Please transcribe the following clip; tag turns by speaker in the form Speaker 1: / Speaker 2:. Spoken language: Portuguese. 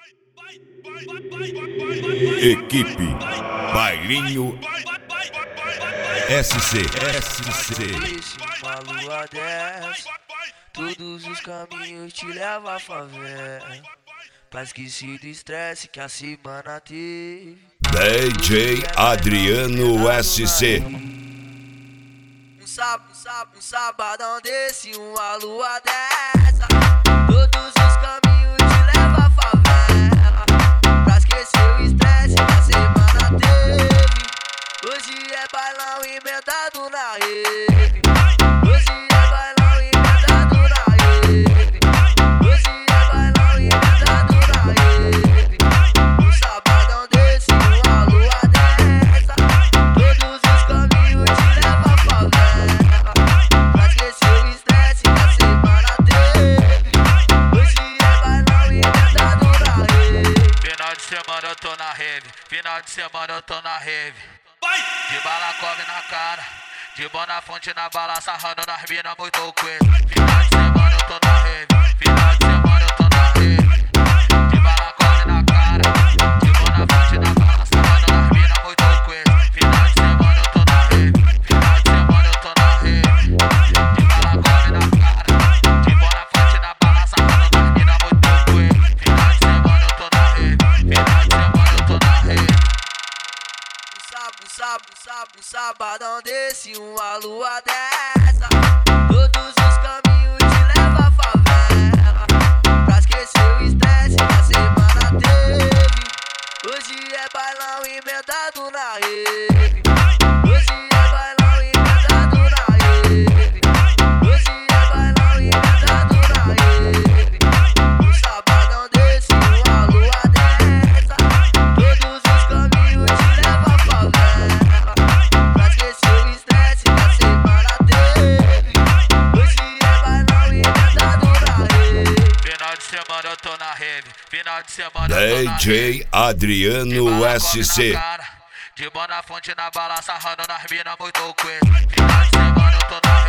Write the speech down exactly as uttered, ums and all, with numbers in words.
Speaker 1: Equipe Bailinho S C S C.
Speaker 2: Uma lua dessa, todos os caminhos te levam à favela, pra esquecer do estresse que a semana teve.
Speaker 1: D J Adriano S C.
Speaker 2: Um sábado, um sábado, um sabadão desse, uma lua dessa, todos os caminhos te levam à favela, pra esquecer o estresse que a semana teve. Hoje é bailão emendado na rede. Hoje é bailão emendado na rede. Hoje é bailão emendado na rede. Um sabadão desse, uma lua dessa, todos os caminhos te levam à favela, pra esquecer o estresse que a semana teve. Hoje é bailão emendado na rede.
Speaker 3: Final de semana eu tô na rave, final de semana eu tô na rave. De bala cobre na cara, de bona fonte na bala, sarrando nas mina muito coelho. Final de semana eu tô na rave, final de semana eu tô na rave. De bala cobre na cara, de bona fonte na bala, sarrando nas mina muito coelho. Final de semana eu tô na rave, final de semana eu tô na rave. De bala cobre na cara, de bona fonte na bala, sarrando nas mina muito coelho. Final de semana eu tô na rave, final de semana eu tô na rave.
Speaker 2: Um sábado, um sábado, um sabadão desse, uma lua dessa, todos os caminhos te levam à favela, pra esquecer o estresse que a semana teve. Hoje é bailão emendado na rede. Hoje é bailão emendado na rede. Hoje é bailão emendado na rede. Um sabadão desse, uma lua dessa, todos os caminhos te levam à favela, pra esquecer o estresse que a semana teve. Hoje é bailão emendado na rede.
Speaker 3: Final de semana eu tô na rave, final de semana eu tô na
Speaker 1: D J Adriano S C.
Speaker 3: De bona fonte na bala, sarrando nas mina muito coelho. Final de semana eu tô na